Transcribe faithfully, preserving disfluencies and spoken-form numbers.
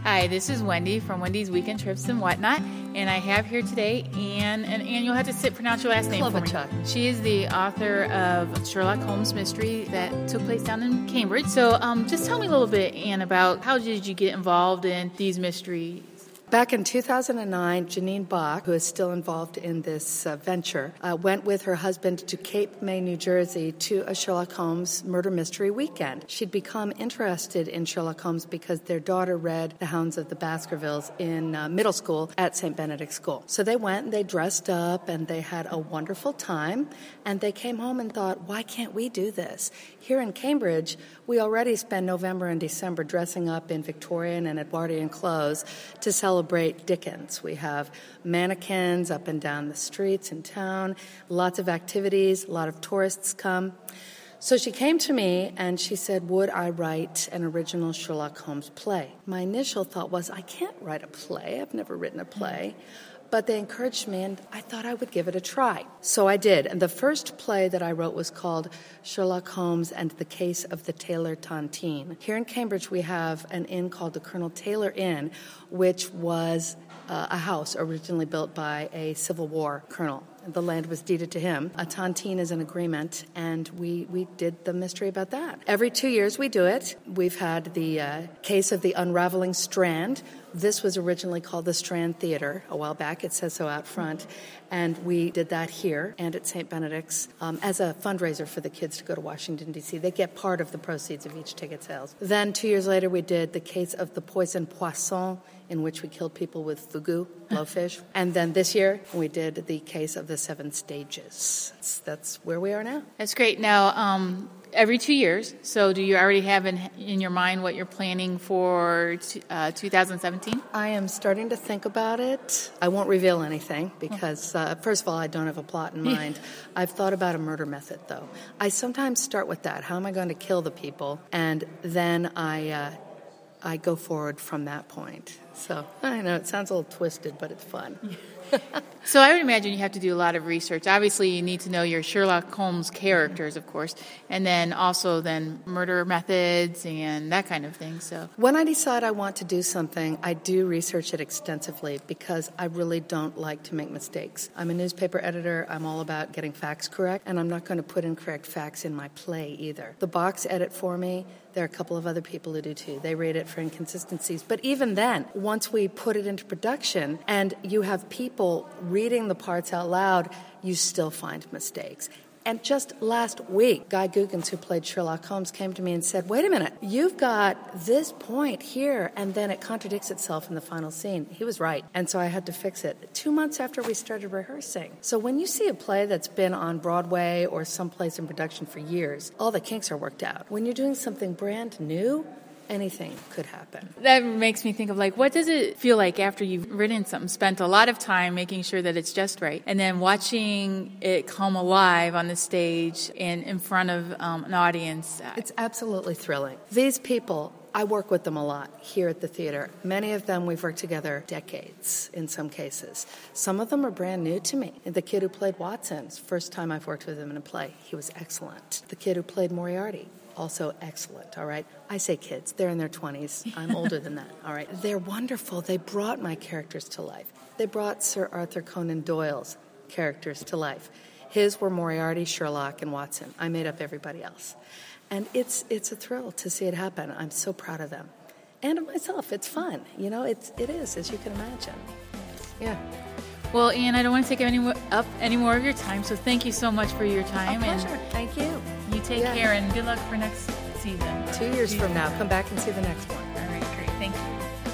Hi, this is Wendy from Wendy's Weekend Trips and Whatnot, and I have here today Anne, and Anne, you'll have to sit pronounce your last name for me. Klobuchar. She is the author of Sherlock Holmes mystery that took place down in Cambridge. So um, just tell me a little bit, Anne, about how did you get involved in these mysteries? Back in two thousand nine, Janine Bach, who is still involved in this uh, venture, uh, went with her husband to Cape May, New Jersey, to a Sherlock Holmes murder mystery weekend. She'd become interested in Sherlock Holmes because their daughter read The Hounds of the Baskervilles in uh, middle school at Saint Benedict's School. So they went and they dressed up and they had a wonderful time, and they came home and thought, why can't we do this? Here in Cambridge, we already spend November and December dressing up in Victorian and Edwardian clothes to celebrate Dickens. We have mannequins up and down the streets in town, lots of activities, a lot of tourists come. So she came to me and she said, would I write an original Sherlock Holmes play? My initial thought was, I can't write a play. I've never written a play. But they encouraged me, and I thought I would give it a try. So I did. And the first play that I wrote was called Sherlock Holmes and the Case of the Taylor Tontine. Here in Cambridge, we have an inn called the Colonel Taylor Inn, which was uh, a house originally built by a Civil War colonel. The land was deeded to him. A tontine is an agreement, and we, we did the mystery about that. Every two years we do it. We've had the uh, Case of the Unraveling Strand. This was originally called the Strand Theater a while back. It says so out front. And we did that here and at Saint Benedict's um, as a fundraiser for the kids to go to Washington, D C. They get part of the proceeds of each ticket sales. Then two years later, we did the Case of the Poisoned Poisson, in which we killed people with fugu, blowfish. And then this year, we did the Case of the Seven Stages. That's, that's where we are now. That's great. Now, um, every two years, so do you already have in, in your mind what you're planning for uh, two thousand seventeen? I am starting to think about it. I won't reveal anything because, uh, first of all, I don't have a plot in mind. I've thought about a murder method, though. I sometimes start with that. How am I going to kill the people? And then I... Uh, I go forward from that point. So I know it sounds a little twisted, but it's fun. So I would imagine you have to do a lot of research. Obviously, you need to know your Sherlock Holmes characters, of course, and then also then murder methods and that kind of thing. So when I decide I want to do something, I do research it extensively because I really don't like to make mistakes. I'm a newspaper editor. I'm all about getting facts correct, and I'm not going to put incorrect facts in my play either. The box edit for me. There are a couple of other people who do too. They rate it for inconsistencies. But even then, once we put it into production and you have people reading the parts out loud, you still find mistakes. And just last week, Guy Googans, who played Sherlock Holmes, came to me and said, wait a minute, you've got this point here, and then it contradicts itself in the final scene. He was right. And so I had to fix it two months after we started rehearsing. So when you see a play that's been on Broadway or someplace in production for years, all the kinks are worked out. When you're doing something brand new, anything could happen. That makes me think of, like, what does it feel like after you've written something, spent a lot of time making sure that it's just right, and then watching it come alive on the stage and in front of um, an audience? It's absolutely thrilling. These people, I work with them a lot here at the theater. Many of them we've worked together decades in some cases. Some of them are brand new to me. The kid who played Watson, first time I've worked with him in a play, he was excellent. The kid who played Moriarty, also excellent, all right? I say kids. They're in their twenties. I'm older than that, all right? They're wonderful. They brought my characters to life. They brought Sir Arthur Conan Doyle's characters to life. His were Moriarty, Sherlock, and Watson. I made up everybody else. And it's it's a thrill to see it happen. I'm so proud of them. And of myself. It's fun. You know, it's, it is, as you can imagine. Yeah. Well, Anne, I don't want to take any more, up any more of your time, so thank you so much for your time. A pleasure. And thank you. You take yeah. care, and good luck for next season. Two years from now. Come back and see the next one. All right, great. Thank you.